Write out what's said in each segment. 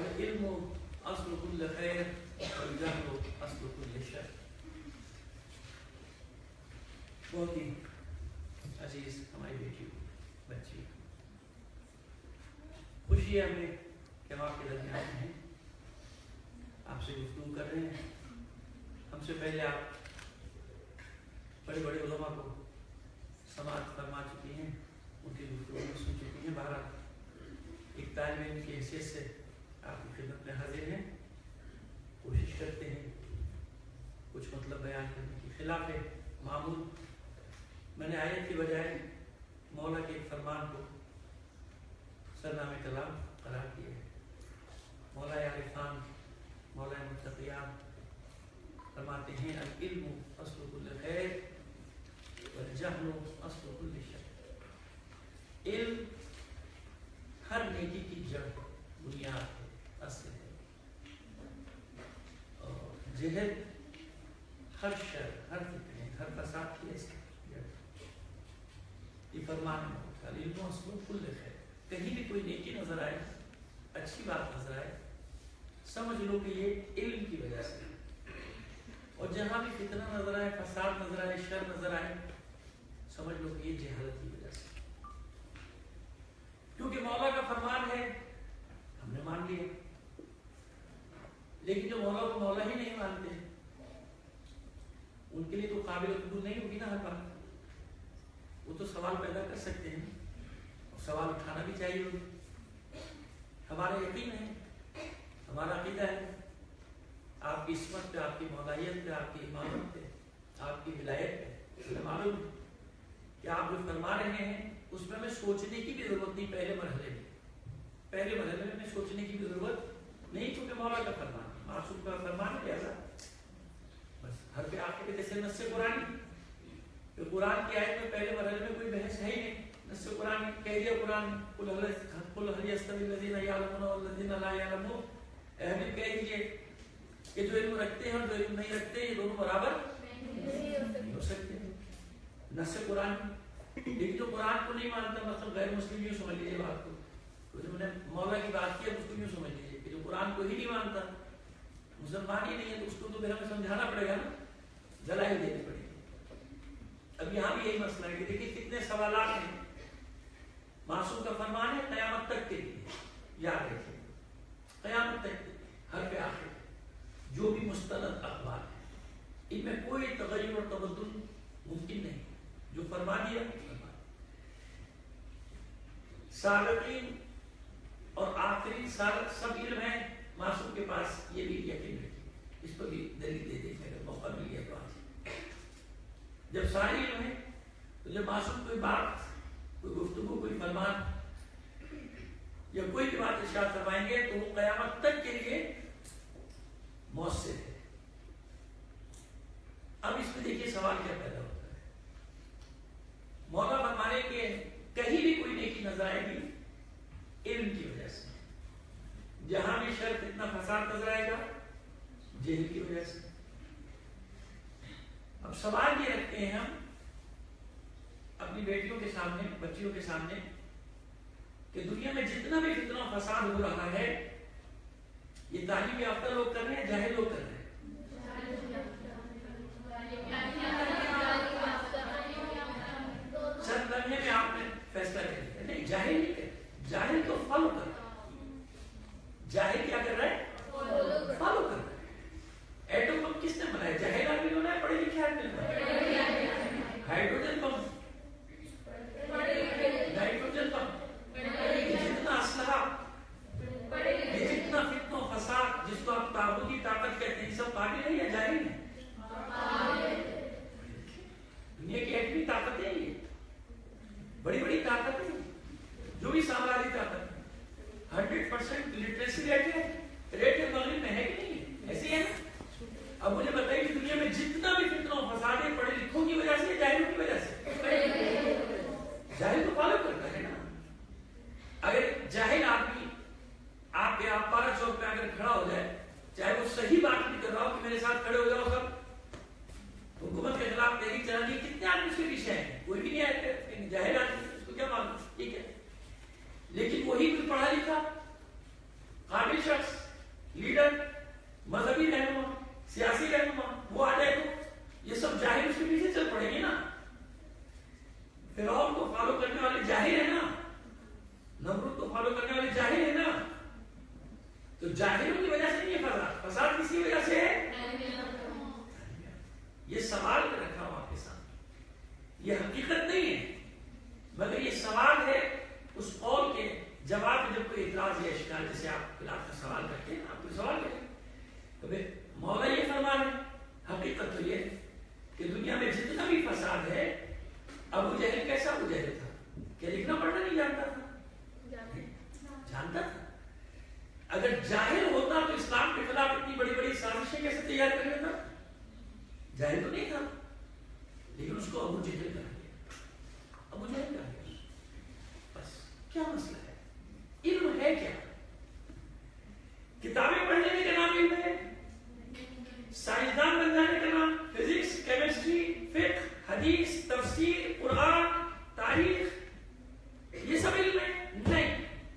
العلم اصل كل خیر والجهل اصل كل شر. بہت ہی عزیز ہماری بیٹی بچی خوشی ہے ہمیں کہ ہم آپ کے درمیان ہیں, آپ سے گفتگو کر رہے ہیں. ہم سے پہلے آپ بڑے بڑے علماء کو سماعت فرما چکی ہیں, ان کی گفتگو میں سن چکی ہیں. بہرحال ایک طالب علم کی حیثیت سے آپ کی خدمت میں حاضر ہیں, کوشش کرتے ہیں کچھ مطلب بیان کرنے کی. خلاف معمول میں نے آیت کی بجائے مولا کے ایک فرمان کو سرنامہ کلام قرار دیا ہے. مولا عارفان, مولا متقیان فرماتے ہیں العلم اصل کل خیر والجہل اصل کل شر. علم ہر نیکی کی جڑ, بنیاد ہے, اصل ہے. اور جہل ہر شر, ہر فتنے, ہر فساد کی ایسی جڑ. یہ فرمان ہے العلم اصل کل خیر. کہیں بھی کوئی نیکی نظر آئے, اچھی بات نظر آئے, سمجھ لو کہ یہ علم کی وجہ سے. اور جہاں بھی فتنہ نظر آئے, فساد نظر آئے, شر نظر آئے, سمجھ لو کہ یہ جہالت کی وجہ سے. کیونکہ مولا کا فرمان ہے, ہم نے مان لیا. لیکن جو مولا کو مولا ہی نہیں مانتے, ان کے لیے تو قابل قبول نہیں ہوگی نا ہر بات. وہ تو سوال پیدا کر سکتے ہیں, اور سوال اٹھانا بھی چاہیے. ہمارا یقین ہے, ہمارا عقیدہ ہے, آپ کی عصمت پہ, آپ کی مولائیت پہ, آپ کی امامت پہ, آپ کی ولایت پہ ہمیں معلوم ہے کہ آپ جو فرما رہے ہیں اس میں ہمیں سوچنے کی بھی ضرورت نہیں. پہلے مرحلے میں ہمیں سوچنے کی بھی ضرورت نہیں, کیونکہ مولا کا فرمان, معصوم کا فرمان ہے. ایسا بس ہر پہ آ کے جیسے نص قرآن, کہ قرآن کی آیت میں پہلے مرحلے میں کوئی بحث ہے ہی نہیں. نص قرآن کہہ دیا قرآن, قل هل يستوي الذين يعلمون والذين لا يعلمون. اہم کہہ دیجیے کہ جو علم رکھتے ہیں اور جو علم نہیں رکھتے یہ دونوں برابر نہیں ہو سکتے. نص قرآن. لیکن جو قرآن کو نہیں مانتا, مطلب غیر مسلم, یوں سمجھ لیجیے بات کو. جو میں نے مولا کی بات کی ہے اس کو یوں سمجھ لیجیے کہ جو قرآن کو ہی نہیں مانتا, مسلمان ہی نہیں ہے, تو اس کو تو پھر ہمیں سمجھانا پڑے گا نا, دلائل دینے پڑے گی. اب یہاں بھی یہی مسئلہ ہے کہ دیکھیے کتنے سوالات ہیں. معصوم کا فرمان ہے قیامت تک کے لیے, یاد رکھیے قیامت تک ہر پہ آخر جو بھی مستند اخبار ہے ان میں کوئی تغیر اور تبدل ممکن نہیں. جو فرما دیا سابقین اور آخرین سب علم ہے معصوم کے پاس, یہ بھی یقین رکھیے. اس پر بھی دلیل دے دیں اگر موقع مل گیا تو آج. جب سارے علم ہے تو جب معصوم کوئی بات, کوئی گفتگو, کوئی فرمان یا کوئی بھی بات ارشاد فرمائیں گے تو وہ قیامت تک کے لیے مؤثر ہے. اب اس میں دیکھیے سوال کیا پیدا ہوتا ہے. مولا فرمانے کے کہیں بھی کوئی نیکی نظر آئے گی علم کی وجہ سے, جہاں بھی شر فتنہ فساد نظر آئے گا جہل کی وجہ سے. اب سوال یہ رکھتے ہیں ہم اپنی بیٹیوں کے سامنے, بچیوں کے سامنے, کہ دنیا میں جتنا بھی فتنہ فساد ہو رہا ہے یہ تعلیم یافتہ لوگ کر رہے ہیں, جاہل لوگ کر رہے ہیں. چند لمحے میں آپ نے فیصلہ کر لیا, نہیں جاہل نہیں کر, جاہل تو فالو کر رہا ہے. جاہل کیا کر رہا ہے؟ فالو کر رہا ہے. ایٹم بم کس نے بنایا؟ جاہل آدمی بنایا, پڑھے لکھے آدمی نے بنایا. ہائیڈروجن بم, نائٹروجن بم, جتنا اسلحہ, جتنا فتنہ و فساد جس کو آپ تابوتی طاقت کہتے ہیں, سب پارٹی نہیں ہے, جاہل ہے. دنیا کی ایٹمی طاقتیں ہیں, یہ بڑی بڑی طاقتیں, جو بھی سامراجی طاقت 100% لٹریسی ریٹ ہے, ریٹ مغرب میں ہے کہ نہیں ہے, ایسی ہے نا. اب مجھے بتائیے کہ دنیا میں جتنا بھی فتنہ و فساد ہے پڑھے لکھوں کی وجہ سے, جاہلوں کی وجہ سے. جاہل تو فالو کرتا ہے نا. اگر جاہل آدمی آپ کے آپ پارا چوک پہ اگر کھڑا ہو جائے, چاہے وہ صحیح بات بھی کر رہا ہو کہ میرے ساتھ کھڑے ہو جاؤ سب, حکومت کے خلاف تحریک چلانی, کتنے آدمی اس کے پیچھے ہیں, کوئی بھی نہیں ہے. جاہل آدمی اس کو کیا معلوم, ٹھیک ہے. لیکن وہی کوئی پڑھا لکھا قابل شخص فرعون کو فالو کرنے والے جاہل ہیں نا, نمرود کو فالو کرنے والے جاہل ہیں نا, تو جاہلوں کی وجہ سے نہیں ہے فساد کس کی وجہ سے ہے؟ یہ سوال میں رکھا ہوں آپ کے سامنے, یہ حقیقت نہیں ہے مگر یہ سوال ہے اس قول کے جواب میں. جب کوئی اعتراض یا اشکال جیسے آپ خلاف کا سوال کرتے ہیں, آپ کوئی سوال کریں کبھی مولا یہ فرما رہے ہیں, حقیقت تو یہ ہے کہ دنیا میں جتنا بھی فساد ہے, ابو جہل کیسا ابو جہل تھا, کیا لکھنا پڑھنا نہیں جانتا تھا؟ جانتا تھا. اگر جاہل ہوتا تو اسلام کے خلاف اتنی بڑی بڑی سازشیں کیسے تیار کر لیتا؟ جاہل تو نہیں تھا, لیکن اس کو ابو جہل کہا گیا, ابو جہل کہا گیا. بس کیا مسئلہ ہے؟ علم ہے کیا؟ کتابیں پڑھنے میں کیا نام علم ہے؟ سائنسدان بن جانے کا نام فزکس, کیمسٹری, فقہ, حدیث, تفسیر, قرآن, تاریخ, یہ سب علم ہے؟ نہیں,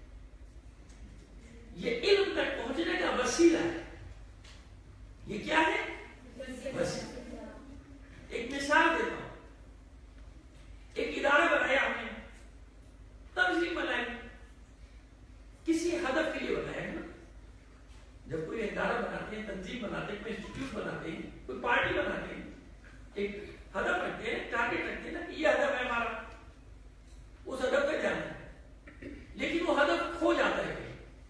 یہ علم تک پہنچنے کا وسیلہ ہے. یہ کیا ہے؟ وسیلہ. ایک مثال دیتا ہوں. ایک ادارہ بنایا ہم نے, تنظیم بنائی, کسی ہدف کے لیے بنایا ہے نا. جب کوئی ادارہ بناتے ہیں, تنظیم بناتے ہیں, کوئی انسٹیٹیوٹ بناتے ہیں, کوئی پارٹی بناتے ہیں, ایک ہدف رکھتے ہیں, ٹارگیٹ رکھتے ہیں نا کہ یہ ہدف ہے ہمارا, اس ہدف تک جانا ہے. لیکن وہ ہدف کھو جاتا ہے,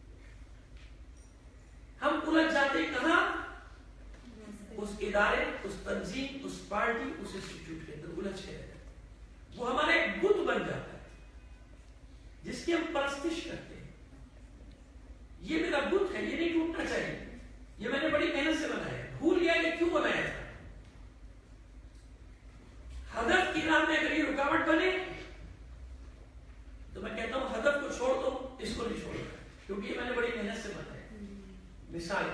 ہم الجھ جاتے ہیں کہاں؟ اس ادارے, اس تنظیم, اس پارٹی, اس انسٹیٹیوٹ کے اندر الجھ کے رہتے ہیں. وہ ہمارا ایک بت بن جاتا ہے جس کی ہم پرستش کرتے ہیں. یہ میرا بت ہے, یہ نہیں ٹوٹنا چاہیے, یہ میں نے بڑی محنت سے بنایا ہے. بھول گیا کہ کیوں بنایا تھا. ہدف کی راہ میں اگر یہ رکاوٹ بنے تو میں کہتا ہوں ہدف کو چھوڑ دو, اس کو نہیں چھوڑ دو, کیونکہ یہ میں نے بڑی محنت سے بنایا ہے. مثال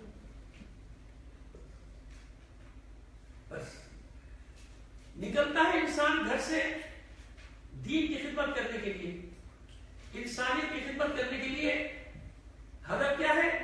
بس نکلتا ہے انسان گھر سے دین کی خدمت کرنے کے لیے, انسانیت کی خدمت کرنے کے لیے. ہدف کیا ہے؟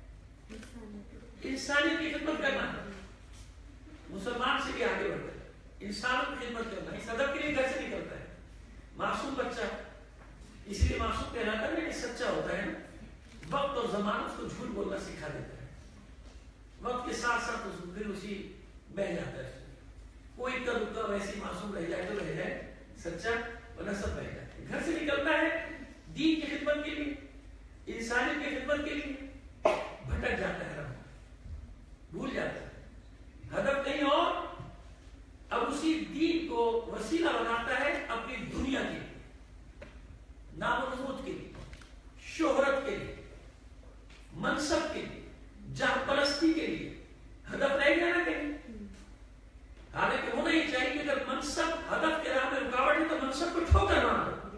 انسانیت کی خدمت کرنا. مسلمان سے بھی آگے بڑھتا ہے, انسانوں کی خدمت کرنا, اس ہدف کے لیے گھر سے نکلتا ہے. معصوم بچہ, اس لیے معصوم کہلاتا ہے کہ سچا ہوتا ہے نا. وقت اور زمانہ اس کو جھوٹ بولنا سکھا دیتا ہے. وقت کے ساتھ ساتھ پھر اسی بہ جاتا ہے. کوئی کا دکا ویسی معصوم رہ جائے تو رہ جائے, سچا ورنہ سب بہ جاتے ہیں. گھر سے نکلتا ہے دین کی خدمت کے لیے, انسانیت کی خدمت کے لیے, بھٹک جاتا ہے, بھول جاتا ہے ہدف کہیں اور. اب اسی دین کو وسیلہ بناتا ہے اپنی دنیا کے لیے, نام و نمود کے لیے, شہرت کے لیے, منصب کے لیے, جاہ پرستی کے لیے. ہدف رہ گیا نا کہیں. حالانکہ ہونا ہی چاہیے کہ اگر منصب ہدف کے راہ میں رکاوٹ ہے تو منصب کو ٹھوکر مار دو,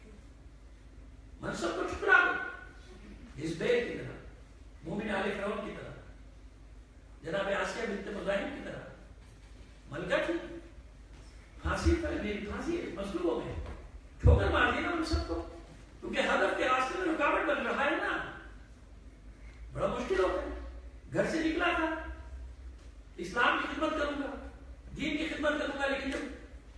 منصب کو ٹھکرا دو. حزبیر کی طرح, مومن آل فرعون کی طرح, جناب آسیہ بنت مزاحم کی طرح. ملکہ تھی, پھانسی پر میری پھانسی مصلوب ہو گئے, ٹھوکر مار دی نا منصب کو, کیونکہ ہدف کے راستے میں رکاوٹ بن رہا ہے نا. بڑا مشکل ہوتا ہے. گھر سے نکلا تھا اسلام کی خدمت کروں گا, دین کی خدمت کروں گا, لیکن جب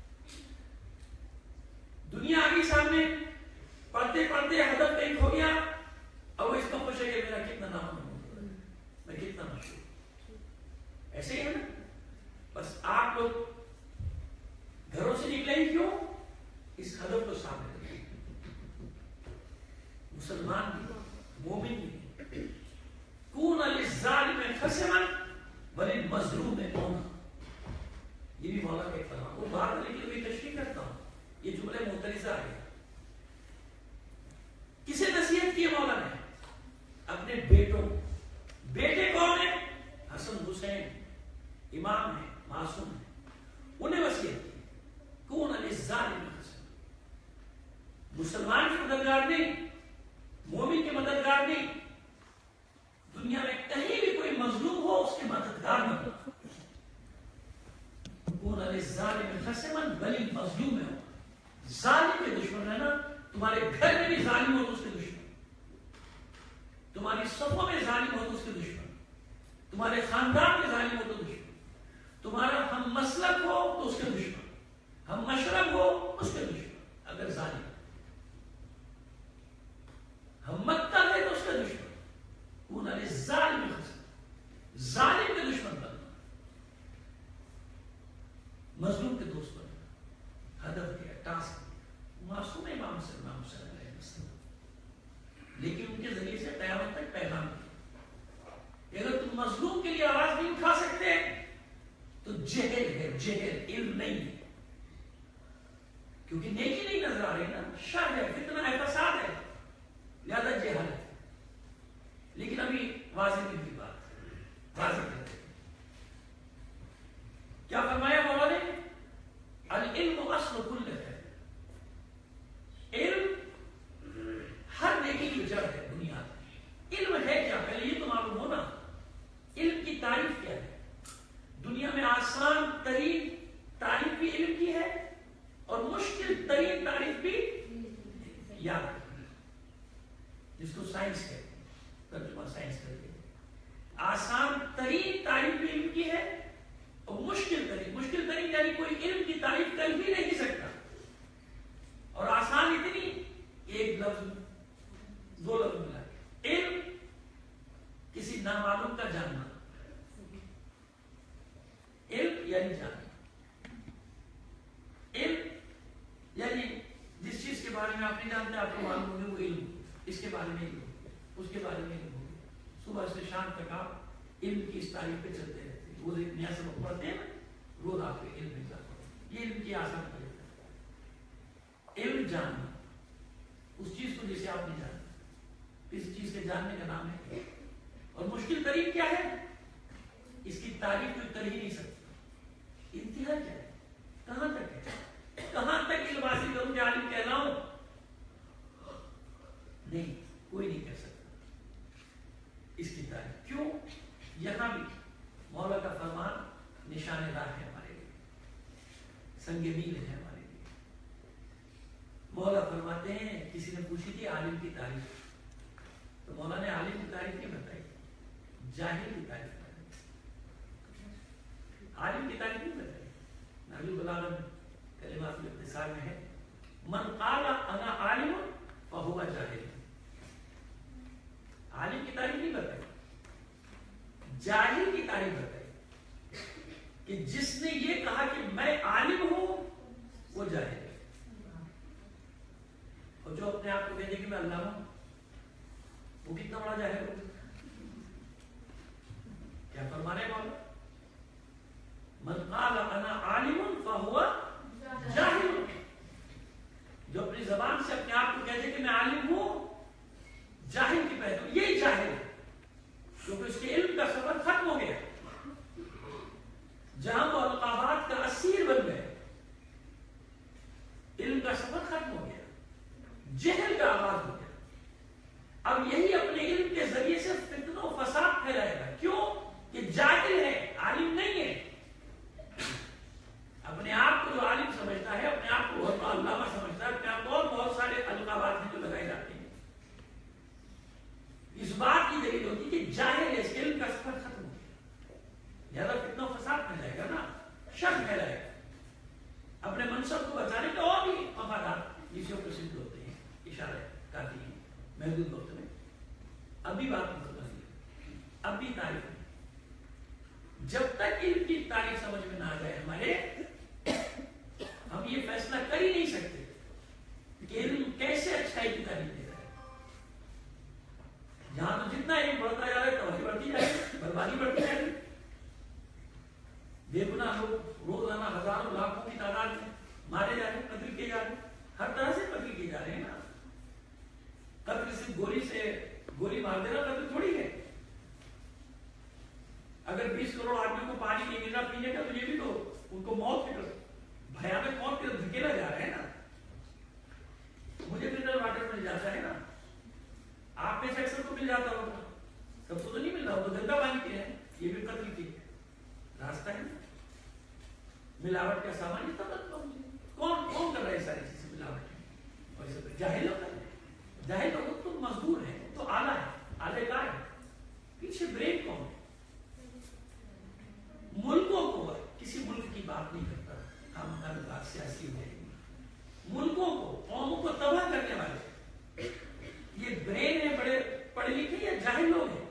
دنیا آگئی سامنے, پڑھتے پڑھتے ہدف کہیں ہو گیا, اب وہ اس کو خوش ہے کہ میرا کتنا نام ہے, میں کتنا مشہور. ایسے ہی ہے نا. بس آپ لوگ گھروں سے نکلے ہی کیوں؟ اس ہدف کو سامنے رکھیں. مسلمان بھی, مومن بھی, کون للظالم خصما وللمظلوم مونا. یہ بھی مولا کا فرمان. وہ بات لیکن ابھی تشریح کرتا ہوں, یہ جملے معترضہ آ گیا. کسے نصیحت کی مولا نے؟ اپنے بیٹوں. بیٹے کون ہیں؟ حسن حسین, امام ہیں, معصوم ہیں, انہیں وصیت کی کون للظالم خصما. مسلمان کی مددگار نہیں, مومن کے مددگار نہیں, دنیا میں کہیں بھی کوئی مظلوم ہو اس کے مددگار نہ ہو. کون للظالم خصما وللمظلوم ہو. ظالم کے دشمن ہے نا, تمہارے گھر میں بھی ظالم ہو تو اس کے دشمن, تمہاری صفوں میں ظالم ہو تو اس کے دشمن, تمہارے خاندان میں ظالم ہو تو دشمن, تمہارا ہم مسلک ہو تو اس کے دشمن, ہم مشرب ہو اس کے دشمن. मासूम इमाम सल्लल्लाहु अलैहि वसल्लम, लेकिन उनके जरिए से क़यामत तक पैगाम है। अगर तुम मजलूम के लिए आवाज नहीं उठा सकते तो जहल है, जहल, इल्म नहीं है, क्योंकि नेकी नहीं नजर आ रही ना, शर है, फितना है, फसाद है, ज्यादा जहल है। लेकिन अभी वाज़ेह नहीं हुई बात, वाज़ेह करते क्या फरमाया मौला ने, अल इल्म अस्ल कुल्ल है, इल्म हर नेकी की जड़ है दुनिया में। इल्म है क्या, पहले ये तो मालूम हो ना, इल्म की तारीफ क्या है। दुनिया में आसान तरीन तारीफ भी इल्म की है और मुश्किल तरीन तारीफ भी याद, जिसको साइंस कहते हैं, तर्जुमा साइंस करते हैं। आसान तरीन तारीफ भी इल्म की है और मुश्किल तरीन यानी कोई इल्म की तारीफ कर ही नहीं सकता, और आसान इतनी, एक लफ्ज दो लफ्ज मिला, इल्म किसी नामालूम का जानना, इल्म यानी जानना, इल्म यानी जिस चीज के बारे में आप नहीं जानते आपको मालूम होगा वो इल्म, इसके बारे में इल्म, उसके बारे में इल्म होगा। सुबह से शाम तक आप इल्म की इस तारीफ पे चलते रहते हैं, रोज एक नया सबक पढ़ते हैं, रोज आपको इल्म मिल जाता है। ये इल्म की आसान तरीका है, इल्म जानना उस चीज को जिसे आप नहीं जानते, किसी चीज के जानने का नाम है। और मुश्किल तरीन क्या है, इसकी तारीफ कोई कर ही नहीं सकता। इंतहा क्या है, कहां तक है, कहां तक इल्म हासिल करूं कि आलिम कहलाऊं, नहीं, कोई नहीं कह सकता इसकी तारीफ। क्यों, यहां भी मौला का फरमान निशाने राह है हमारे लिए, संगे मील है हमारे लिए। मौला फरमाते हैं, किसी ने पूछी थी आलिम की तारीफ, तो मौला ने आलिम की तारीफ नहीं बताई, जाहिल की तारीफ बताई, आलिम की तारीफ नहीं बताई। नहजुल बलागह कलिमातुल इख्तिसार में है, मन क़ाला अना आलिम फहुवा जाहिल। आलिम की तारीफ नहीं बताई, जाहिल की तारीफ बताई, कि जिसने ये कहा कि मैं आलिम हूं वो जाहिल है, और जो अपने आप को कहे कि मैं अल्लाह हूं वो कितना बड़ा जाहिल हो। क्या फरमाने वाला, मन क़ाला अना आलिम फहुवा जाहिल, जो अपनी जबान से अपने आप को कहते कि मैं आलिम हूं, जाहिल की पहचान, यही जाहिल है, क्योंकि उसके इल्म का सफर खत्म हो गया, जहां वो अलकाबात का असीर बन गए, इल्म का सफर खत्म हो गया, जहल का आगाज हो गया। अब यही अपने इल्म के जरिए से फितना फसाद फैलाएगा। क्यों, कि जाहिल है, आलिम नहीं है। अपने आप को जो आलिम समझता है, अपने आप को बहुत अल्लामा समझता है, अपने आप को और बहुत सारे अलकाबात हैं जो लगाए जाते हैं, इस बात की दलील होती है कि जाहिल है, इसके इल्म का सफर खत्म हो गया, ज्यादा फितना फसाद फैलाएगा ना, शर फैलाएगा, अपने मनसब को बचाने के और भी मफादात विषयों को सिद्ध होते हैं, इशारे काफी हैं महदूद वक्त में। अभी बात अब भी तारीफ, जब तक इनकी तारीफ समझ में ना आ जाए हमारे, हम ये फैसला कर ही नहीं सकते कि इल्म कैसे अच्छाई की तारीफ दे रहा है। जहां तो जितना इल्म बढ़ता जा रहा है तबाही बढ़ती जा रही है, बर्बादी बढ़ती जा रही है। बेगुनाह लोग रोजाना हजारों लाखों की तादाद में मारे जा रहे हैं, कत्ल किए जा रहे हैं, हर तरह से कत्ल किए जा रहे हैं ना। कत्ल सिर्फ गोली से, गोली मार देना कत्ल थोड़ी है। अगर 20 करोड़ आदमियों को पानी नहीं मिल रहा पीने का, तो ये भी तो उनको मौत की भयानक मौत की धकेला जा रहा है ना। मुझे मिनरल वाटर मिल जाता है ना, आप में से अक्सर को मिल जाता होगा, सबको तो नहीं मिल रहा, तो गंदा पानी पी है, ये भी कत्ल की रास्ता है। मिलावट का सामान कौन कौन कर रहा है सारी चीजें मिलावट, और सब जाहिल होता है। जाहिल लोग तो मजदूर है, तो आला है, आले का है, पीछे ब्रेन कौन है। मुल्कों को, किसी मुल्क की बात नहीं करता, हम हर बात सियासी है, मुल्कों को, कौमों को तबाह करने वाले ये ब्रेन है, बड़े पढ़े लिखे या जाहिल लोग हैं?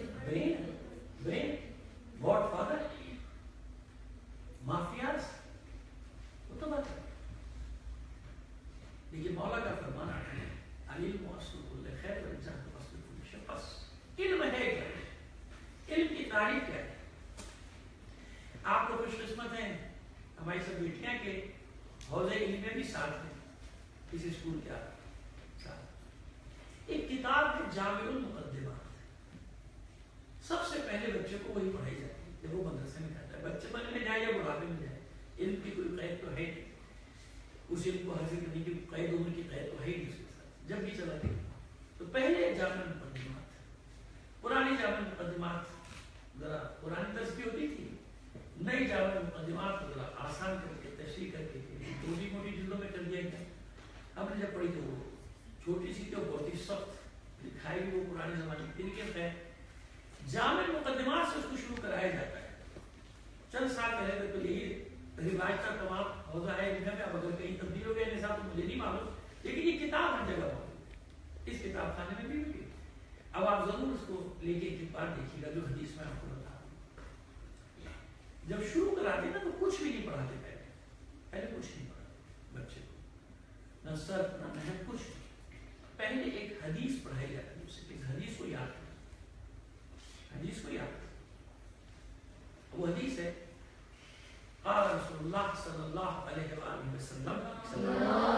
ब्रेन, ब्रेन, गॉडफादर, माफियाज, لیکن مولا کا فرمان آتا ہے علم اصل کل خیر والجہل اصل کل شر. بس علم ہے کیا؟ علم کی تعریف کیا ہے؟ آپ تو خوش قسمت ہیں ہماری سب بیٹیاں کے حوض علم میں بھی ساتھ ہیں کسی اسکول کے ساتھ. ایک کتاب ہے جامع المقدمات. سب سے پہلے بچے کو وہی پڑھائی جاتی ہے جب وہ مدرسے میں جاتا ہے. بچے بننے میں جائے یا بڑھاپے میں جائے علم کی کوئی قید تو ہے نہیں. اس علم کو حاصل کرنے کی قید عمر کی قید تو ہے نہیں اس کے ساتھ. جب بھی چلا گیا تو پہلے جامع المقدمات. پرانی جامع المقدمات ذرا پرانی طرز کی ہوتی تھی. نئی جامع المقدمات کو ذرا آسان کر کے تشریح کر کے چھوٹی موٹی جلدوں میں کر دیا گیا. ہم نے جب پڑھی تو وہ چھوٹی سی تو بہت ہی سخت لکھائی بھی وہ پرانے زمانے کی لیکن ہے. جامع مقدمات سے اس کو شروع کرایا جاتا ہے. چند سال پہلے تو یہی رواج تھا تمام حوضہ ہے علم میں. اب اگر کہیں تبدیل ہو گئے نصاب تو مجھے نہیں معلوم لیکن یہ کتاب ہر جگہ موجود. اس کتاب خانے میں بھی ہوگی. اب آپ ضرور اس کو لے کے ایک بار دیکھیے گا جو حدیث میں آپ کو بتا رہا ہوں. جب شروع کراتے نا تو کچھ بھی نہیں پڑھاتے. پہلے کچھ نہیں پڑھاتے بچے کو. نہ صرف نہ نحو کچھ. پہلے ایک حدیث پڑھائی جاتی ہے. اسے اس حدیث کو یاد کرنا. حدیث کو یاد کرنا. وہ حدیث ہے قال رسول اللہ صلی اللہ علیہ وآلہ وسلم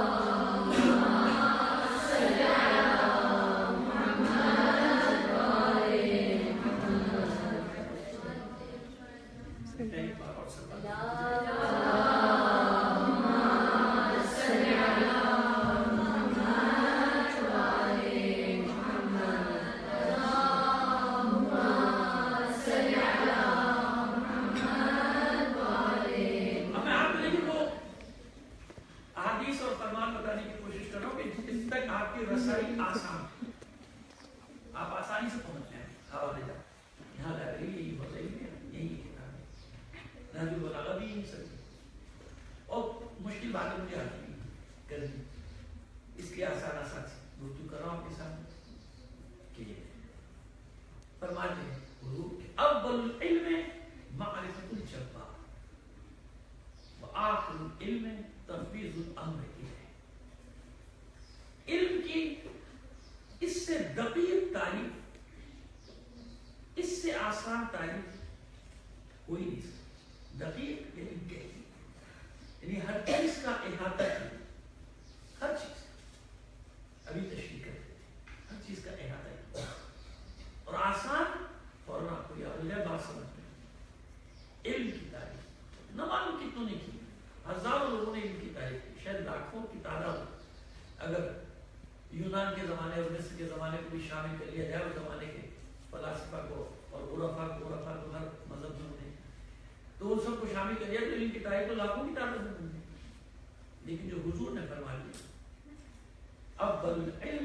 لیکن جو حضور نے فرما دیا افضل العلم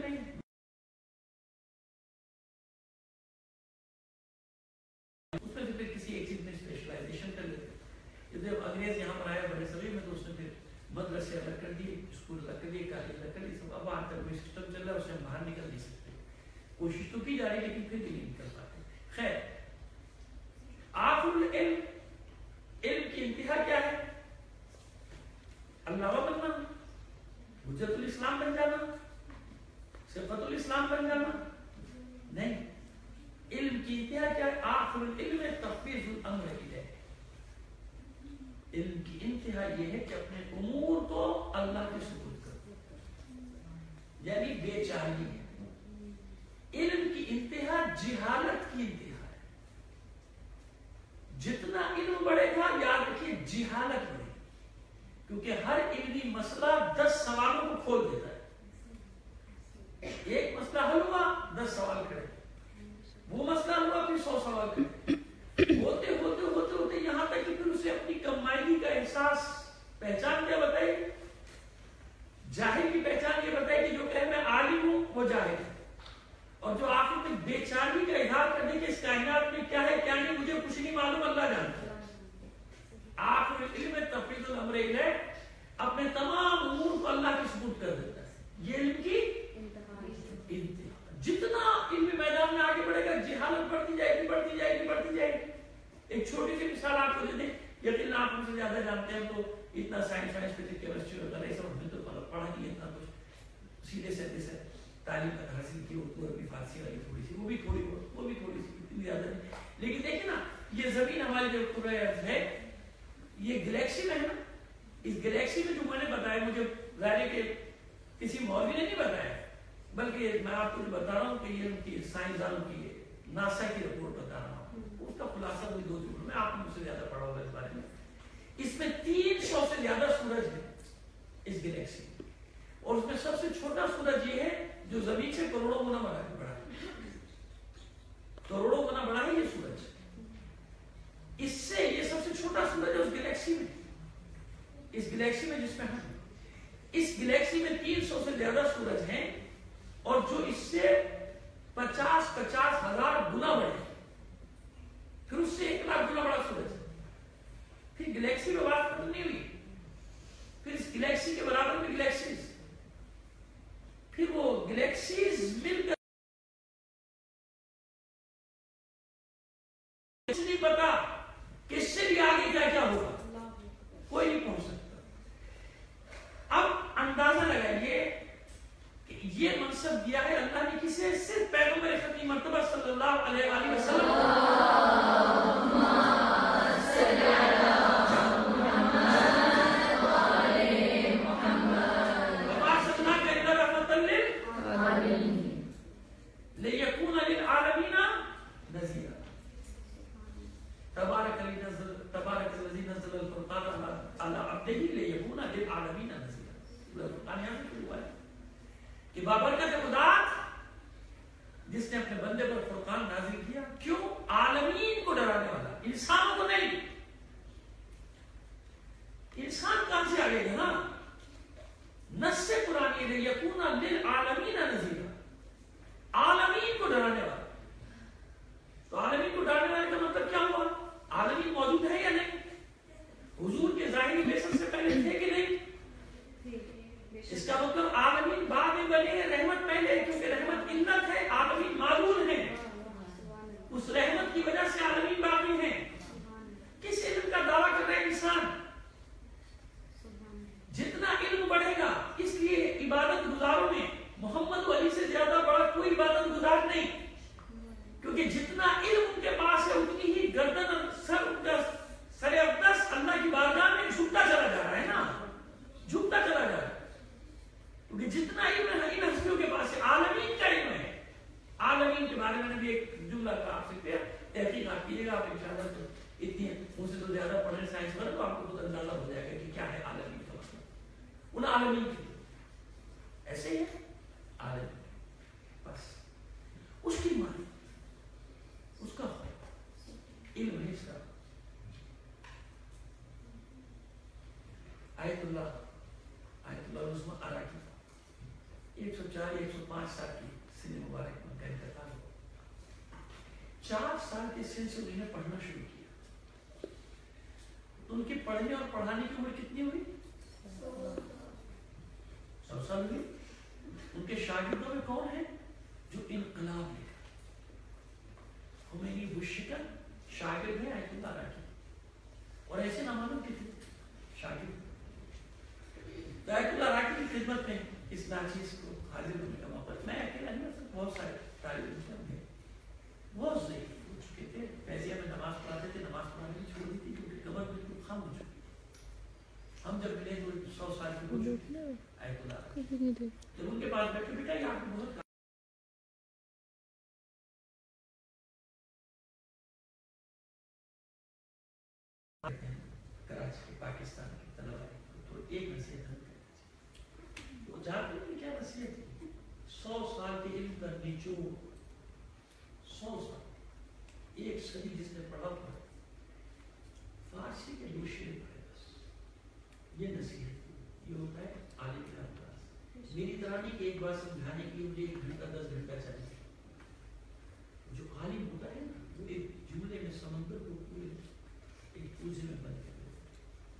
اس میں سے پھر کسی ایک چیز میں اسپیشلائزیشن کر لیتے. جب انگریز یہاں پر آیا بڑے صغیر میں تو اس نے پھر مدرسے الگ کر دیے, اسکول الگ کر دیے, کالج الگ کر دیے. سب اب آج تک وہ سسٹم چل رہا ہے, اس سے ہم باہر نکل نہیں سکتے. کوشش تو کی جا رہی لیکن پھر بھی نہیں نکل پاتے. خیر, آخر العلم, علم کی انتہا کیا ہے؟ علامہ بننا, حجت الاسلام بن جانا, صفت الاسلام بن جانا نہیں. علم کی انتہا کیا ہے؟ آخر العلم تفویض الامر الیہ. علم کی انتہا یہ ہے کہ اپنے امور کو اللہ کے سپرد کرو, یعنی بے چاری ہے. علم کی انتہا جہالت کی انتہا ہے. جتنا علم بڑھے گا یاد رکھیے جہالت بڑھے, کیونکہ ہر علمی مسئلہ 10 سوالوں کو کھول دیتا ہے. ایک مسئلہ حل ہوا 10 سوال کھڑے, وہ مسئلہ ہوا پھر 100 سوال کھڑے, ہوتے ہوتے ہوتے ہوتے یہاں تک کہ پھر اسے اپنی کمائی کا احساس, پہچان کیا بتائی, جاہل کی پہچان یہ بتائی کہ جو کہے میں عالم ہوں وہ جاہل ہے, اور جو آخر میں بے چاری کا اظہار کرنے کے اس کائنات میں کیا ہے کیا نہیں مجھے کچھ نہیں معلوم, اللہ جانتا ہے. آخر علم تفویض الامر الیہ, اپنے تمام امور کو اللہ کے سپرد کر دیتا ہے. یہ علم کی انتہا. جتنا علمی میدان میں آگے بڑھے گا جہالت بڑھتی جائے گی بڑھتی جائے گی بڑھتی جائے گی. ایک چھوٹی سی مثال آپ کو دے دیں, یقیناً آپ ہم سے زیادہ جانتے ہیں تو اتنا سائنس فزکس کیمسٹری سیدھے سے تعلیم حاصل کی اردو عربی فارسی والی تھوڑی سی، وہ بھی تھوڑی سی اتنی زیادہ نہیں. لیکن دیکھیں نا یہ زمین ہماری جو کرۂ ارض ہے یہ گلیکسی میں ہے نا. اس گلیکسی میں جو میں نے بتایا مجھے ظاہر ہے کہ کسی مولوی نے نہیں بتایا بلکہ میں آپ کو جو بتا رہا ہوں کہ یہ ان کی سائنسدانوں کی ناسا کی رپورٹ بتا رہا ہوں. اس کا خلاصہ وہی 2 جملوں میں، آپ نے مجھ سے زیادہ پڑھا ہوگا اس بارے میں. اس میں 300 سے زیادہ سورج ہے اس گلیکسی میں، اور اس میں سب سے چھوٹا سورج یہ ہے جو زمین سے کروڑوں گنا بڑا ہے، کروڑوں گنا بڑا ہے یہ سورج. اس سے یہ سب سے چھوٹا سورج ہے اس گلیکسی میں، اس گلیکسی میں جس میں ہم، اس گلیکسی میں 300 سے زیادہ سورج ہیں اور جو اس سے 50,000 گنا بڑے، پھر اس سے 1,00,000 گنا بڑا سورج ہے. پھر گلیکسی میں بات ختم نہیں ہوئی، پھر اس گلیکسی کے برابر میں گلیکسیز، پھر وہ گلیکسیز مل کر کچھ نہیں پتا کہ اس سے بھی آگے کیا کیا ہوگا، کوئی نہیں پہنچ سکتا. اب اندازہ لگائیے کہ یہ منصب دیا ہے اللہ نے کسے؟ صرف پیغمبر ختمی مرتبہ صلی اللہ علیہ وآلہ وسلم. لِيَكُونَ لِلْعَالَمِينَ نَذِيرًا. تبارك الذي نزل الفرقان على عبده ليكون للعالمين نذيرا. القرآن یہاں سے شروع ہوا ہے کہ بابرکت خدا جس نے اپنے بندے پر فرقان نازل کیا. کیوں؟ عالمین کو ڈرانے والا، انسانوں کو نہیں. انسان کہاں سے آ گئے نا؟ نص قرآن ہے لِيَكُونَ لِلْعَالَمِينَ نَذِيرًا، عالمین کو ڈرانے والا. تو عالمین کو ڈرانے والے کا مطلب کیا ہوا؟ عالمین موجود ہے یا نہیں؟ حضور کے ظاہری بیسن سے پہلے تھے کہ نہیں؟ اس کا مطلب عالمین بعد میں بنے ہیں، رحمت پہلے، کیونکہ رحمت علت ہے، عالمین معلول ہے. اس رحمت کی وجہ سے عالمین باقی ہیں. کس علم کا دعویٰ کر رہے ہیں انسان؟ جتنا علم بڑھے گا، اس لیے عبادت گزاروں میں محمد علی سے زیادہ بڑا کوئی عبادت گزار نہیں، کیونکہ جتنا علم ان کے پاس ہے اتنی ہی گردن سر اقدس اللہ کی بارگاہ میں جھکتا چلا جا رہا ہے نا، جھکتا چلا جا رہا ہے. کیونکہ جتنا علم ہے ان ہستیوں کے پاس ہے، عالمین کا علم ہے. عالمین کے بارے میں بھی ایک جملہ کا آپ سے تحقیقات کیجیے گا آپ انشاءاللہ. تو اتنی مجھ سے تو زیادہ پڑھنے سائنس پر، تو آپ کو خود اندازہ ہو جائے گا کہ کیا ہے عالمین کا مطلب. ان عالمین کی ایسے ہی ہے عالم، بس اس کی معنی، اس کا علم ہے. اس کا آیت اللہ العظمی اراکی 104-105 سال کی سن مبارک میں کا انتقال ہوا. 4 سال کے سن سے انہوں نے پڑھنا شروع کیا. تو ان کی پڑھنے اور پڑھانے کی عمر کتنی ہوئی؟ 100 سال ہوئی. ان کے شاگردوں میں کون ہیں جو انقلاب لے کر؟ خمینی بشکن شاگرد ہیں آیت اللہ اراکی، اور ایسے نامعلوم کتنے شاگرد. آیت اللہ اراکی کی خدمت میں اس ناچیز کو حاضر ہونے کا موقع، میں اکیلا نہیں، بہت سارے طالب علم تھے، بہت ضعیف ہو چکے تھے. فیضیہ میں نماز پڑھاتے تھے، نماز پڑھانے کی چھوڑ دی تھی کیونکہ کمر بالکل خم ہو چکی. ہم جب ملے تو 100 سال کے ہو چکے آیت اللہ اراکی. جب ان کے پاس بیٹھے، بیٹا یہ آپ کو بہت کراچی پاکستان کی طلبا تو ایک نصیحت ہم کریں، وہ جانتے ہیں کیا نصیحت ہے؟ 100 سال کے علم کا نچوڑ، 100 سال، ایک صدی جس نے پڑھا پڑھا فارسی کے 2 شعر پڑھے، بس یہ نصیحت. یہ ہوتا ہے عالم کا انداز. میری طرح نہیں کہ ایک بار سمجھانے کے لیے مجھے 1 گھنٹہ 10 گھنٹہ چاہیے. جو عالم ہوتا ہے نا وہ ایک جملے میں سمندر کو پورے ایک کوزے میں بند کر دیتا ہے.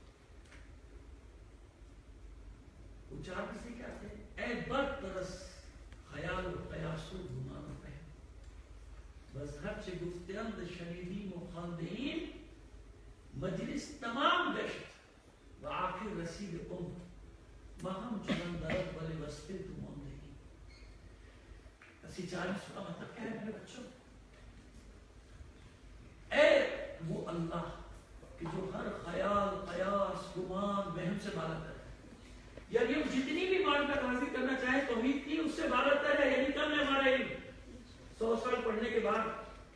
وہ 4 سے کیا تھے؟ اے بد ترس خیال و قیاس و گمان و فہم، بس ہرچه گفتند شنیدیم و خواندیم، مجلس تمام گشت و آخر رسید عمر، ما هم چنان درد ولی وسط تو مانده. چار کا مطلب کیا ہے میرے بچوں؟ اے وہ اللہ کہ جو ہر خیال، قیاس، گمان، وہم سے بالاتر ہے، یعنی ہم جتنی بھی معرفت حاصل کرنا چاہیں توحید کی، اس سے بالاتر ہے، یعنی کم ہے ہمارا علم۔ 100 سال پڑھنے کے بعد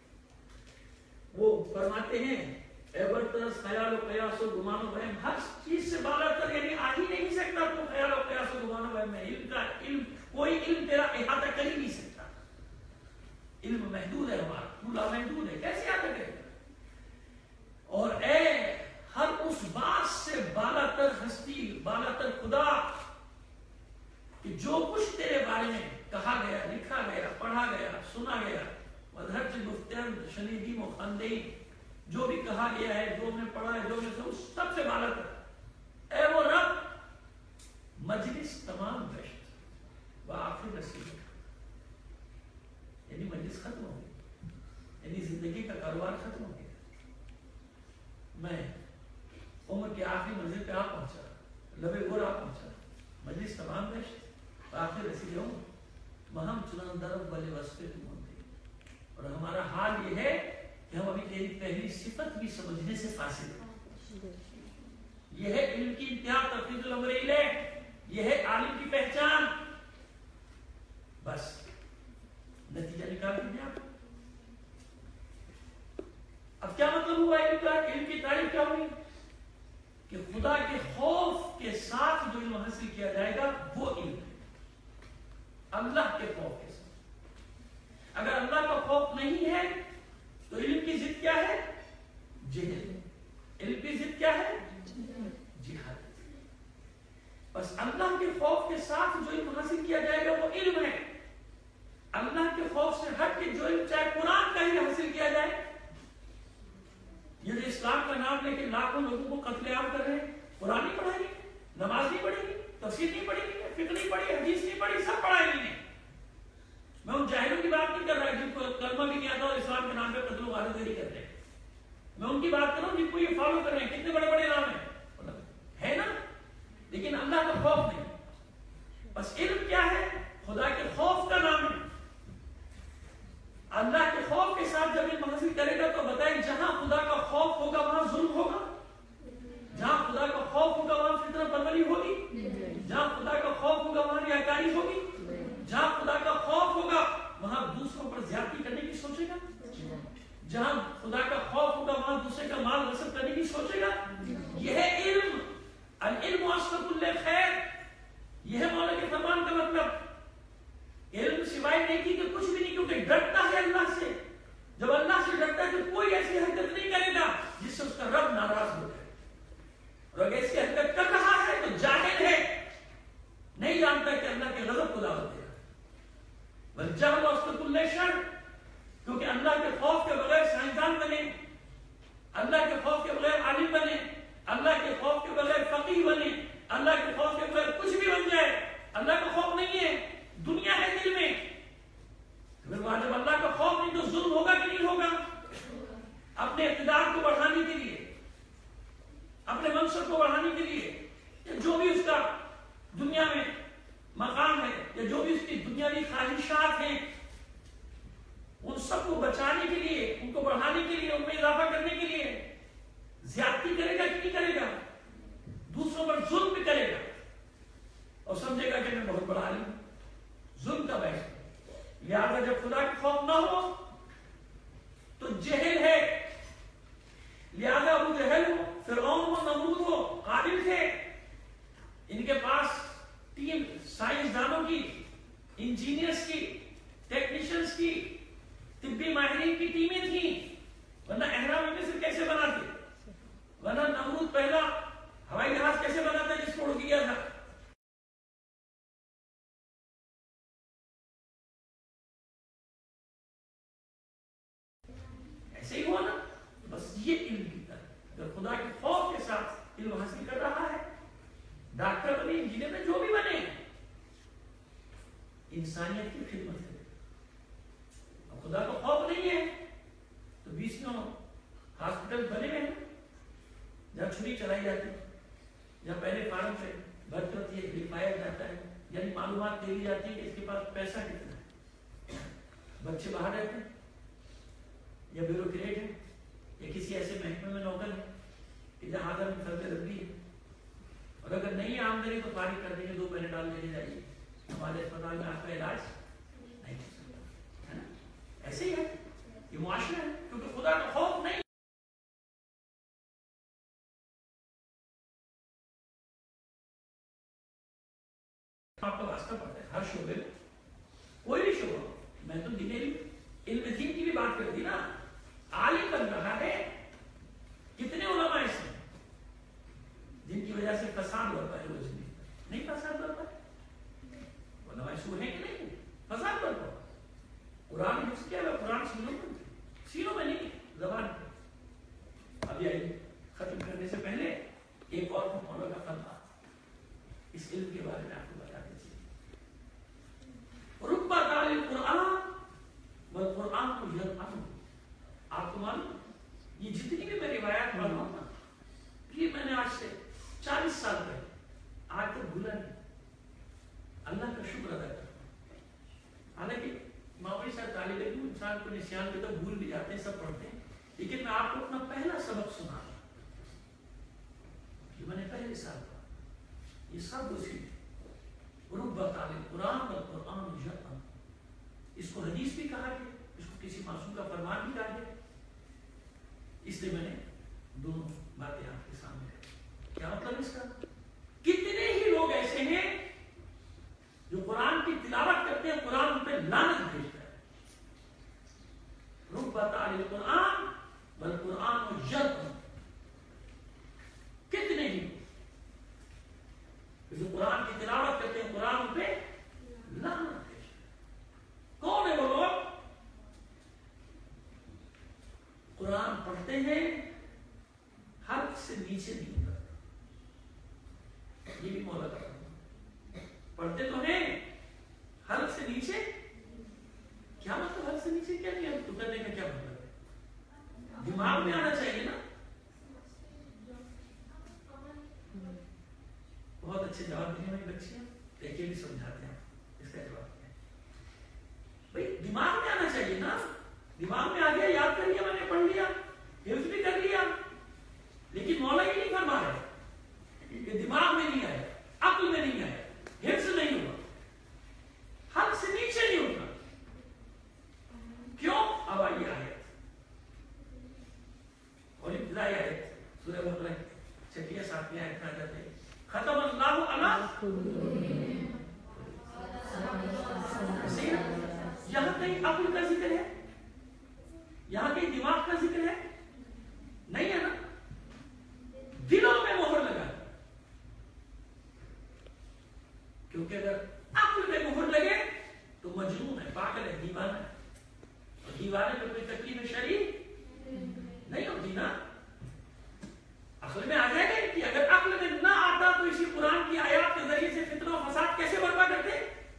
وہ فرماتے ہیں اے برطرس خیال و قیاس و گمان و وہم، ہر چیز سے بالاتر، یعنی آ ہی نہیں سکتا تو خیال و قیاس و گمان و وہم میں علم کوئی علم تیرا احاطہ کر ہی نہیں سکتا۔ علم محدود ہے ہمارا، پورا محدود ہے، کیسے احاطہ کرے گا؟ اور اے ہر اس بات سے بالاتر ہستی، بالاتر خدا کہ جو کچھ تیرے بارے میں کہا گیا، لکھا گیا، پڑھا گیا، سنا گیا، مدھر سے گفتن شنیدی مخندین، جو بھی کہا گیا ہے، جو ہم نے پڑھا ہے، جو ہم نے سب سے بالاتر اے وہ رب، مجلس تمام گشت و آخر رسید، یعنی مجلس ختم ہو گئی، یعنی زندگی کا کاروبار ختم ہو گیا، میں عمر کے آخری منزل پہ آ پہنچا، لبے گور آ پہنچا، مجلس تمام گشت و آخر رسید ہوں، مہم چنان درب والے وصفے تم ہوتے، اور ہمارا حال یہ ہے کہ ہم ابھی تیری پہلی صفت بھی سمجھنے سے فاصل ہیں۔ یہ ہے علم کی انتہا، تفویض الامر الیہ، یہ ہے عالم کی پہچان۔ بس نتیجہ نکال دیجیے آپ۔ اب کیا مطلب ہوا علم کا؟ علم کی تعریف کیا ہوئی؟ کہ خدا کے خوف کے ساتھ جو علم حاصل کیا جائے گا وہ علم ہے، اللہ کے خوف کے ساتھ۔ اگر اللہ کا خوف نہیں ہے تو علم کی ضد کیا ہے؟ جہل۔ علم کی ضد کیا ہے؟ جہاد۔ بس اللہ کے خوف کے ساتھ جو علم حاصل کیا جائے گا وہ علم ہے۔ اللہ کے خوف سے ہٹ کے جو علم چاہے قرآن کا ہی حاصل کیا جائے، یہ جو اسلام کا نام لے کے لاکھوں لوگوں کو قتل عام کر رہے ہیں، قرآن نہیں پڑھائیں گے، نماز نہیں پڑھیں گے، تفسیر نہیں پڑھیں گے، فقہ نہیں پڑھی، حدیث نہیں پڑھی، سب پڑھائیں گے۔ میں ان جاہلوں کی بات نہیں کر رہا جن کو کلمہ بھی نہیں آتا اور اسلام کے نام پہ قتل و غارت گری کرتے ہیں، میں ان کی بات کر رہا ہوں جن کو یہ فالو کر رہے ہیں، کتنے بڑے بڑے نام ہیں، ہے نا، لیکن اللہ کا خوف نہیں۔ بس علم کیا ہے؟ خدا کے خوف کا نام ہے۔ اللہ کے خوف کے ساتھ جب علم حاصل کرے گا تو بتائیں جہاں خدا کا خوف ہوگا وہاں ظلم ہوگا، جہاں خدا کا خوف ہوگا وہاں فطرت پروری ہوگی، جہاں خدا کا خوف ہوگا وہاں ریاکاری ہوگی، جہاں خدا کا خوف ہوگا وہاں دوسروں پر زیادتی کرنے کی سوچے گا، جہاں خدا کا خوف ہوگا وہاں دوسرے کا مال غصب کرنے کی سوچے گا۔ یہ ہے علم، العلم اصل کل خیر، یہ ہے مولا کے فرمان کا مطلب۔ علم سوائے نیکی کے کچھ بھی نہیں، کیونکہ ڈرتا ہے اللہ سے۔ جب اللہ سے ڈرتا ہے تو کوئی ایسی حرکت نہیں کرے گا جس سے اس کا رب ناراض ہو جائے، اور اگر ایسی حرکت کر رہا ہے تو جاہل ہے، نہیں جانتا کہ اللہ کے غضب کو دعوت دے گا۔ والجہل اصل کل شر، کیونکہ اللہ کے خوف کے بغیر سائنسدان بنے، اللہ کے خوف کے بغیر عالم بنے، اللہ کے خوف کے بغیر فقیہ بنے، اللہ کے خوف کے بغیر کچھ بھی بن جائے، اللہ کا خوف نہیں ہے، دنیا ہے دل میں۔ جب اللہ کا خوف نہیں تو ظلم ہوگا کہ نہیں ہوگا؟ اپنے اقتدار کو بڑھانے کے لیے، اپنے منصب کو بڑھانے کے لیے، یا جو بھی اس کا دنیا میں مقام ہے، یا جو بھی اس کی دنیاوی خواہشات ہیں، ان سب کو بچانے کے لیے، ان کو بڑھانے کے لیے، ان میں اضافہ کرنے کے لیے زیادتی کرے گا کہ نہیں کرے گا؟ دوسروں پر ظلم بھی کرے گا، اور سمجھے گا کہ میں بہت بڑا عالم ہوں، ظلم کا باعث۔ لہذا جب خدا کا خوف نہ ہو تو جہل ہے، لہذا ابو جہل ہو، فرعون ہو، نمرود ہو، قابل تھے، ان کے پاس ٹیم سائنسدانوں کی، انجینئرز کی، ٹیکنیشنز کی، طبی ماہرین کی ٹیمیں تھیں، ورنہ اہرام مصر کیسے بناتے، ورنہ نمرود پہلا ہوائی جہاز کیسے بناتا جس کو اڑ گیا تھا۔ ایسے ہی ہوا نا، بس یہ علم کی طرح اگر خدا کے خوف کے ساتھ علم حاصل کر رہا ہے، ڈاکٹر بنے، انجینئر بنے، جو بھی بنے، انسانیت کی خدمت ہے۔ اور خدا کا خوف نہیں ہے تو 20 ہاسپٹل بنے ہوئے ہیں جہاں چھری چلائی جاتی ہے، جہاں پہلے فارم سے بھرتی ہوتی ہے، لکھوایا جاتا ہے، یعنی معلومات دے دی جاتی ہے کہ اس کے پاس پیسہ کتنا ہے، बच्चे बाहर रहते हैं या ब्यूरोक्रेट है या किसी ऐसे महकमे में नौकर है कि जहाँ आदर में फर्ज रद्दी है, और अगर नहीं है आमदनी तो फारिग कर देंगे, 2 महीने डाल देने जाइए, हमारे अस्पताल में आपका इलाज नहीं हो सकता, है ना? ऐसे ही है ये मुआशरा है, क्योंकि खुदा का खौफ नहीं। आपका वास्ता पड़ता है हर शोबे में, कोई भी शोबा। मैं तो दिनेरी इल्म दीन की भी बात कर दी ना, आलिम बन रहा है, कितने उलमा इसमें जिनकी वजह से फसाद बढ़ता है, रोज नहीं फसाद बढ़ता है, उलमा सूर है कि नहीं, फसाद बढ़ता है। कुरान हिफ्ज़ किया है, कुरान सीनों में नहीं, ज़बान पे। अभी आइए खत्म करने से पहले एक और मौला का फतवा इस इल्म के बारे में आपको बता दीजिए। रुब्बा तालिल कुरान वल कुरान यलअनु। आपको मालूम ये जितनी भी मैं रिवायत पढ़ रहा हूं ना, ये मैंने आज से 40 साल पहले आज तक भूला नहीं, अल्लाह का शुक्र अदा करता हूं। हालांकि मामूली सा तालिब इल्म इंसान को निस्यान पे तो भूल भी जाते हैं, सब पढ़ते हैं, लेकिन मैं आपको अपना पहला सबक सुना रहा हूं, मैंने पहले साल पढ़ा, ये सब उसी रुब्बा तालिल कुरान वल कुरान यलअनु। इसको हदीस भी कहा गया, इसको किसी मासूम का फरमान भी कहा गया, इसलिए मैंने दोनों बातें आपके सामने रखी। क्या मतलब इसका? कितने ही लोग ऐसे हैं जो कुरान की तिलावत करते हैं, कुरान उन पे लानत भेजता है। रुब्बा तालिल कुरान वल कुरान यलअनु। कितने ही जो कुरान की तिलावत करते हैं, कुरान उन पे लानत भेजता है। कौन है वो लोग? कुरान पढ़ते हैं, हर्फ से नीचे नहीं उतरते, ये भी मौला का पढ़ते तो हैं, हर्फ से नीचे। क्या मतलब हर्फ से नीचे? क्या नहीं उतरने का क्या मतलब है? दिमाग में आना चाहिए ना। बहुत अच्छे जवाब देने वाली बच्चियां, देखिए भी समझाते हैं इसका जवाब क्या है। भाई दिमाग में आना चाहिए ना, दिमाग में आ गया, याद कर लिया, मैंने पढ़ लिया, हिफ्ज़ भी कर लिया, लेकिन मौला ही नहीं फरमा रहे कि दिमाग में नहीं आया, अक्ल में नहीं आया, हिफ्ज़ नहीं हुआ, हद से नीचे नहीं उठा। क्यों? अब आइए आयत, और इब्तिदाई आयत सूरह बकरा 6 या 7 आयत में आ जाते हैं, खत्म अल्लाहु अला। यहां कहीं अक्ल का जिक्र है, यहां कहीं दिमाग का जिक्र है? नहीं है ना। दिलों में मोहर लगा, क्योंकि अगर अक्ल में मोहर लगे तो मजनून है, पागल है, दीवाना है, और दीवाने में कोई तकलीफ शरई नहीं होती ना। अक्ल में आ जाएगा कि अगर अक्ल में ना आता तो इसी कुरान की आयत के जरिए से फितना और फसाद कैसे बर्पा करते?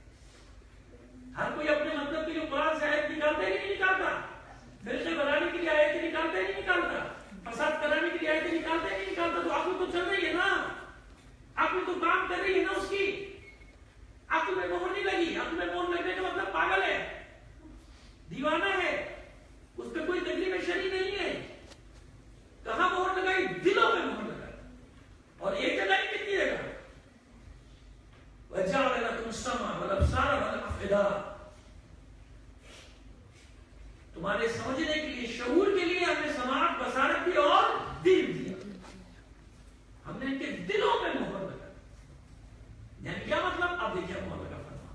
हर कोई अपने मतलब के लिए कुरान से आयत निकालता ही नहीं निकालता, फिर बनाने के लिए आयत निकालता ही नहीं निकालता, फसाद कराने के लिए आयत निकालता ही नहीं निकालता। तो अक्ल तो चल रही है ना, अक्ल तो काम कर रही है ना उसकी। अक्ल में मोहर नहीं लगी, अक्ल में मोहर लगने का मतलब पागल है, दीवाना है, उस पर कोई तकलीफ शरई नहीं है। कहां मोहर लगाई? दिलों में मोहर लगाई, और एक जगह नहीं, कितनी जगह? वजअल लकुम समा वल अबसार वल अफइदा। तुम्हारे समझने के लिए, शऊर के लिए हमने समाअत, बसारत दी और दिल दिया, हमने इनके दिलों में मोहर लगा। यानी क्या मतलब? आप देखिए मोहर लगा फरमान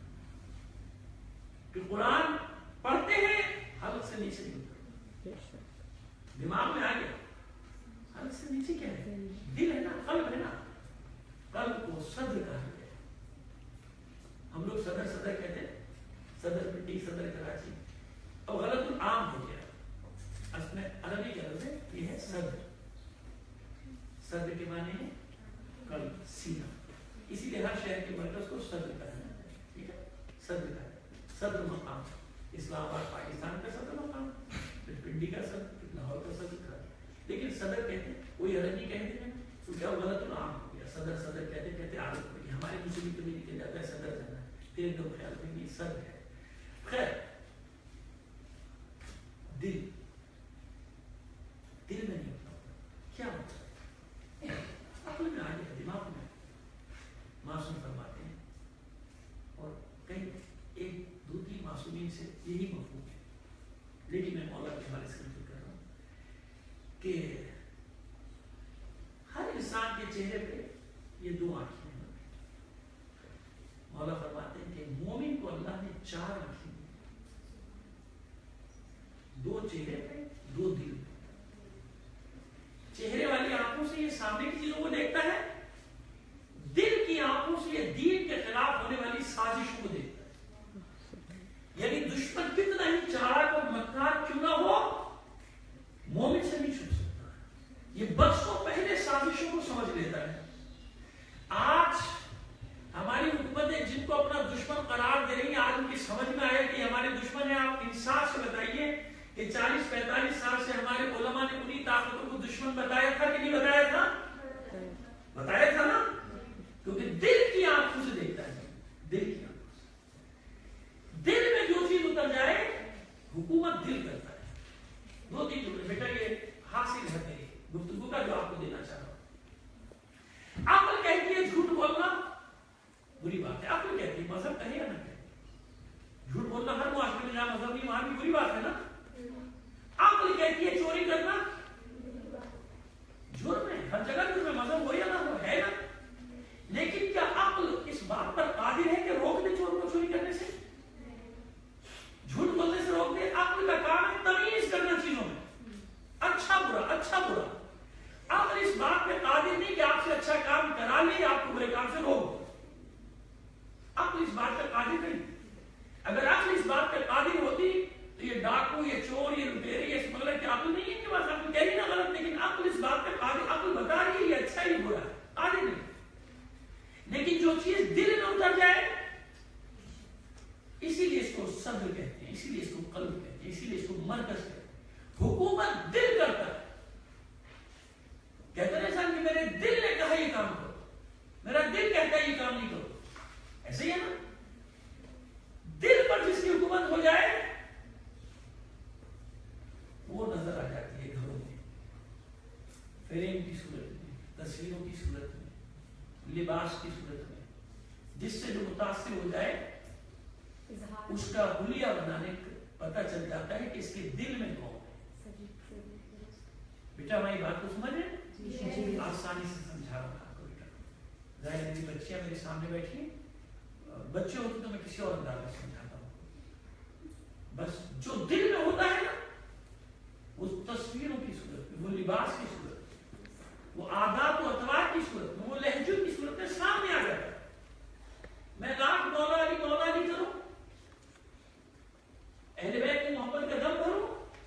कि कुरान पढ़ते हैं, हलक से नीचे नहीं उतरते, दिमाग में आ गया, हलक से नीचे क्या है? दिल है ना, कल्ब है ना। कल्ब को सद्र कहा गया। हम लोग सदर सदर कहते हैं, सदर पिंडी, सदर कराची, अब गलत आम हो गया। असल में अरबी के लफ्ज़ है, ये है सद्र। सद्र के माने है कल्ब, सीना, इसीलिए हर शहर के मरकज को सद्र कहते हैं। ठीक है, सद्र का सद्र मकाम, इस्लामाबाद पाकिस्तान का सदर मकाम, फिर पिंडी का सदर, फिर लाहौर का सदर था। लेकिन सदर कहते हैं, कोई अरबी कहते हैं तो क्या गलत आम हो गया, सदर सदर कहते कहते आदत हो गई। हमारे मुस्लिम कम्युनिटी जाता है सदर जाना, फिर एकदम ख्याल में ये सदर है। खैर, 4 आंखें, 2 चेहरे पे, 2 दिल। चेहरे वाली आंखों से ये सामने की चीजों को देखता है, दिल की आंखों से ये दीन के खिलाफ होने वाली साजिशों को देखता है। यानी दुश्मन कितना ही चालाक और मक्कार क्यों ना हो, मोमिन से नहीं छुप सकता। ये बरसों पहले साजिशों को समझ लेता है। आज हमारी हुकूमतें जिनको अपना दुश्मन करार दे रही है, आज उनकी समझ में आया कि हमारे दुश्मन है। आप इंसाफ से बताइए कि 40-45 साल से हमारे उलमा ने उन्हीं ताकतों को दुश्मन बताया था कि नहीं बताया था? बताया था ना, क्योंकि दिल की आंखों से देखता है। दिल की आंखों से, दिल में जो चीज उतर जाए हुकूमत दिल करता है। 2 चीज बेटा ये हासिल है मेरी गुफ्तगू का जो आपको देना चाह रहा हूं। अक्ल कहती है झूठ बोलना बुरी बात है। अक्ल कहती है, मजहब कहे या ना कहे, झूठ बोलना हर मुआशरे में जहां मजहब नहीं वहां भी बुरी बात है ना। अक्ल कहती है चोरी करना जुर्म है, हर जगह जुर्म है, मजहब हो या ना हो, है ना। लेकिन क्या अक्ल इस बात पर कादिर है कि रोक दे चोर को चोरी करने से, झूठ बोलने से रोक दे? अक्ल का काम है तमीज करना चीजों में, अच्छा बुरा, अच्छा बुरा। अक्ल इस बात पे कादिर नहीं कि आपसे अच्छा काम करा ले, आपको बुरे काम से रोक दो। अक्ल इस बात पे कादिर नहीं। अगर अक्ल इस बात पे कादिर होती तो ये डाकू, ये चोर, ये लुटेरे, ये स्मगलर की अक्ल नहीं है कि बस अक्ल कह रही ना गलत, लेकिन अक्ल इस बात पे कादिर, अक्ल बता रही है ये अच्छा ही बुरा है, कादिर नहीं। लेकिन जो चीज दिल में उतर जाए, इसीलिए इसको सद्र कहते हैं, इसीलिए इसको कल्ब कहते हैं, इसीलिए इसको मरकज कहते हैं। हुकूमत दिल करता है। कहते हैं इंसान कि मेरे दिल ने कहा ये काम करो, मेरा दिल कहता है ये काम नहीं करो, ऐसे ही है ना। दिल पर जिसकी हुकूमत हो जाए वो नजर आ जाती है घरों में, फ्रेम की सूरत में, तस्वीरों की सूरत में, लिबास की सूरत में, जिससे जो मुतासिर हो जाए उसका हुलिया बनाने पता चल जाता है कि इसके दिल में कौन है। बेटा हमारी बात को समझ रहे? आसानी से समझा रहा हूं आपको बेटा। जाहिर मेरी बच्चियां मेरे सामने बैठी, बच्चे होते तो मैं किसी और अंदाज में समझाता हूं। बस जो दिल में होता है ना, उस तस्वीरों की सूरत में, वो लिबास की सूरत में, वो आदात और अतवार की सूरत में, वो लहजों की सूरत में सामने आ जाता है। मैं लाख मौला अली करूं, अहले बैत की मोहब्बत का दम भरूं,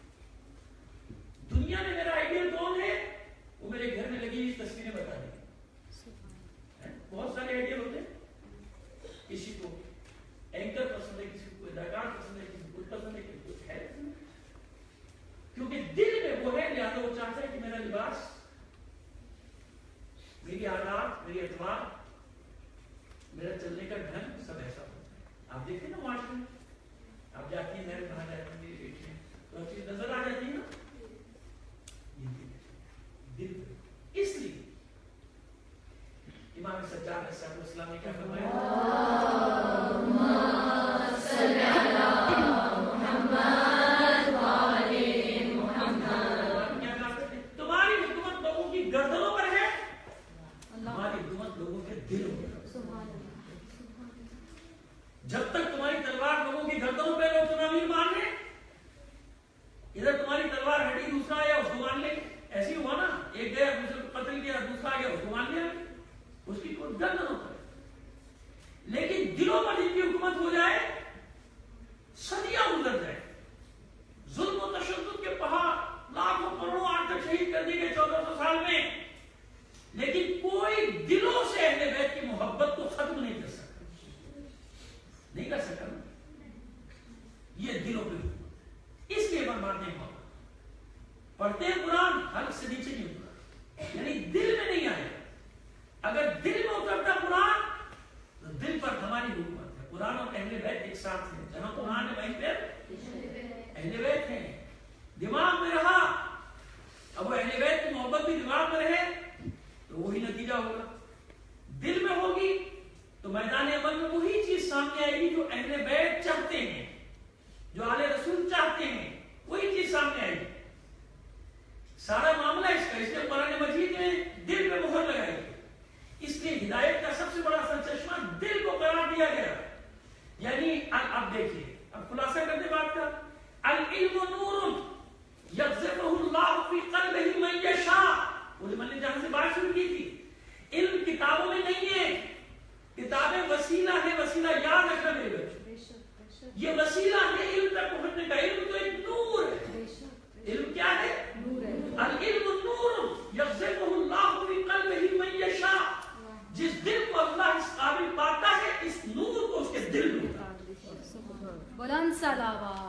दुनिया में मेरा आइडियल कौन है, वो मेरे घर में लगी इस तस्वीरें बता देंगे। बहुत सारे आइडियल होते हैं, किसी को एंकर पसंद है, किसी को अदाकार पसंद है, किसी को पसंद है, किसी को है, क्योंकि दिल में वो है, लिहाजा वो चाहता है कि मेरा लिबास, मेरी आदत, मेरी अतवार, मेरा चलने का ढंग सब ऐसा होता है। आप देखते ना माशरे में, आप जाती है मैं कहा जाती है, मेरी बेटी है, तो चीज नजर आ जाती है ना, दिल। इसलिए इमाम सज्जाद अलैहिस्सलाम ने क्या फरमाया? तुम्हारी हुकूमत लोगों की गर्दनों पर है, हमारी हुकूमत लोगों के दिलों पर। जब तक तुम्हारी तलवार लोगों की गर्दनों पर लोग तुम्हें अमीर मान ले, इधर तुम्हारी तलवार हटी, दूसरा आया उसको मान ले। ऐसे ही हुआ ना, एक गया दूसरे को कत्ल किया, दूसरा आ गया उसको मान लिया, उसकी कोई गर्दन होता है। लेकिन दिलों पर जिनकी हुकूमत हो जाए, सदियां गुजर जाए, जुल्म और तशद्दुद के पहाड़ लाखों करोड़ों आज तक शहीद कर दिए गए 1400 साल में, लेकिन कोई दिलों से अहले बैत की मोहब्बत को खत्म नहीं कर सकता, नहीं कर सकता ना। ये दिलों पे हुकूमत, इसलिए बर्बादी मोहब्बत। पढ़ते हैं कुरान, हल्क से नीचे नहीं उतरा, यानी दिल में नहीं आएगा। अगर दिल में उतरता कुरान तो दिल पर हमारी हुकूमत है। कुरान और अहले बैत एक साथ है, जहां कुरान है वहीं पर अहले बैत है। दिमाग में रहा, अब वो अहले बैत की मोहब्बत भी दिमाग में रहे तो वही नतीजा होगा। दिल में होगी तो मैदान अमल में वही चीज सामने आएगी जो अहले बैत चाहते हैं, जो आले रसूल चाहते हैं, वही चीज सामने आएगी। सारा मामला इसका, इसलिए कुरान मजीद में दिल में मोहर लगाई। इसलिए हिदायत का सबसे बड़ा सरचश्मा दिल को करार दिया गया। यानी अब देखिए وسیلہ یاد رکھنا میرے بچوں، یہ وسیلہ ہے علم تک پہنچنے کا. علم تو ایک نور ہے. علم کیا ہے؟ نور ہے. العلم نور یقذفہ اللہ فی قلبہ من یشاء. جس دل کو اللہ اس قابل پاتا ہے اس نور کو اس کے دل میں اتارتا ہے. بلند صلوات.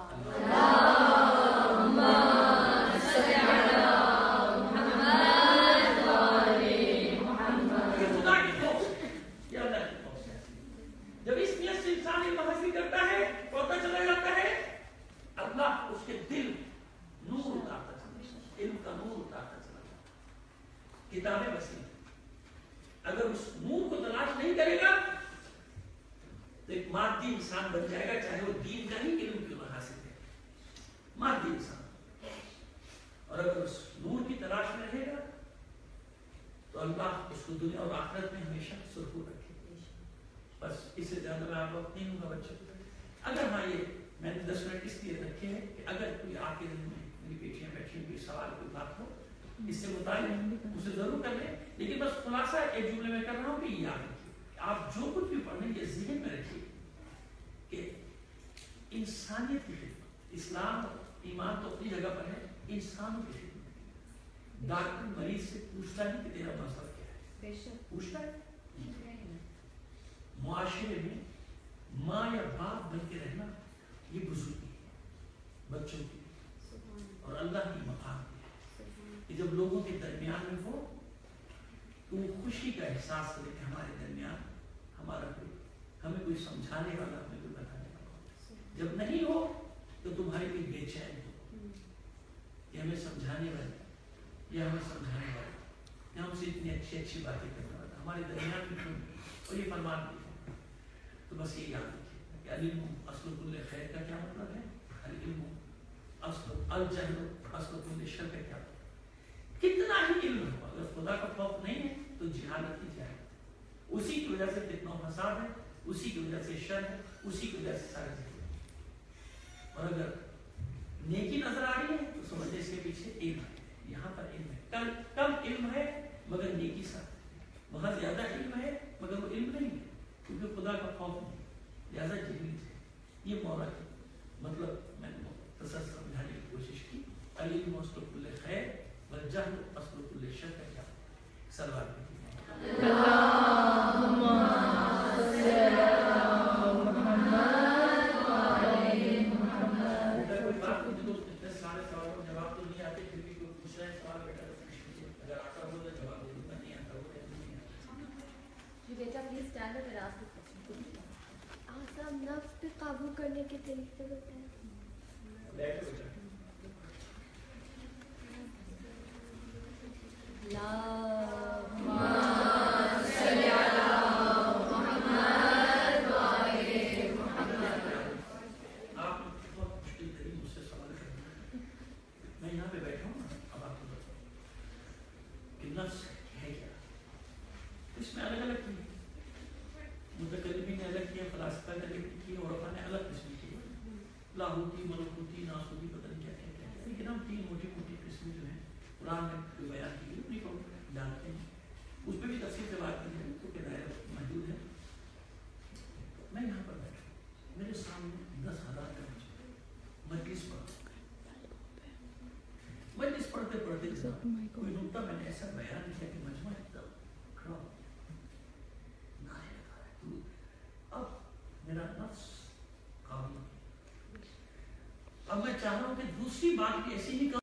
جب اس نیت سے انسان علم حاصل کرتا ہے پتہ چلا جاتا ہے اللہ اس کے دل نور اتارتا چلا جاتا ہے. علم کا نور اتارتا چلا جاتا ہے. کتابیں وسیلہ. اگر اس نور کو تلاش نہیں کرے گا تو ایک مادی انسان بن جائے گا، چاہے وہ دین کا ہی علم کیوں نہ حاصل کرے. مادی انسان. اور اگر اس نور کی تلاش میں رہے گا تو اللہ اس کو دنیا اور آخرت میں ہمیشہ سرخور رکھے. بس اس سے زیادہ میں آپ وقت نہیں دوں گا بچوں کو. اگر ہاں یہ میں نے 10 منٹ اس لیے رکھے ہیں کہ اگر کوئی آپ کے دل میں میری بیٹیاں بیٹھی کوئی سوال کوئی بات ہو اس سے متعلق اسے ضرور کر لیں. لیکن بس خلاصہ ایک جملے میں کر رہا ہوں کہ یاد رکھیے آپ جو کچھ بھی پڑھیں یہ ذہن میں رکھیے کہ انسانیت کی خدمت. اسلام ایمان تو اپنی جگہ پر ہے. انسانوں کی خدمت. ڈاکٹر مریض سے پوچھتا نہیں کہ تیرا مذہب کیا ہے. پوچھتا ہے. معاشرے میں ماں یا باپ بن کے رہنا یہ بزرگی ہے بچوں کی اور اللہ کی مقام ہے کہ جب لوگوں کے درمیان میں ہو تو وہ خوشی کا احساس کرے کہ ہمارے درمیان ہمارا کوئی ہمیں کوئی سمجھانے والا ہمیں کوئی بتانے والا. جب نہیں ہو تو تمہاری کوئی بے چین ہو کہ ہمیں سمجھانے والے یا ہمیں سمجھانے والے یا ہم سے اتنی اچھی اچھی باتیں کرنے والا ہمارے درمیان میں کیوں. اور یہ فرمان بھی تو بس یہ یاد رکھیے کہ علم اصل کل خیر کا کیا مطلب ہے. العلم اصل الجہل اصل کل شر کا کیا مطلب. کتنا ہی علم ہو اگر خدا کا خوف نہیں ہے تو جہالت ہی جائے. اسی کی وجہ سے فتنہ و فساد ہے. اسی کی وجہ سے شر ہے. اسی کی وجہ سے سارے جہل. اور اگر نیکی نظر آ رہی ہے تو سمجھے اس کے پیچھے علم ہے. یہاں پر علم ہے. کم علم ہے مگر نیکی ساتھ. وہاں زیادہ علم ہے مگر وہ علم نہیں ہے کیونکہ خدا کا خوف نہیں. لہٰذا جہلی ہے. یہ مولا کی مطلب میں نے مختصر سمجھانے کی کوشش کی. العلم اصل کل خیر والجہل اصل کل شر کا کیا. سلوات کی نفس پہ قابو کرنے کے طریقے بتائیں. میں یہاں پہ بیٹھا ہوں اب آپ کو بتاؤں کہ نفس ہے کیا. اس میں الگ الگ کی متکلمین نے الگ کیا, فلاسفہ نے الگ کی, عرفاء نے الگ قسم کی. لاہوتی, ملکوتی, ناسوتی, پتہ نہیں کیا کیا کیا. لیکن ہم 3 موٹی موٹی قسمیں جو ہیں قرآن میں جو بیان کی گئی انہیں کو جانتے ہیں. اس پہ بھی تفصیل سے بات کی ہے کیونکہ دائرہ محدود ہے. میں یہاں پر بیٹھا ہوں, میرے سامنے 10,000 کا مجلس پڑھتے پڑھتے کوئی نقطہ میں نے ایسا بیان کیا کہ مجمع ایک دم کھڑا ہو گیا. نعرے لگا رہا ہے. اب میرا نفس قابل. اب میں چاہ رہا ہوں کہ دوسری بات بھی ایسی ہی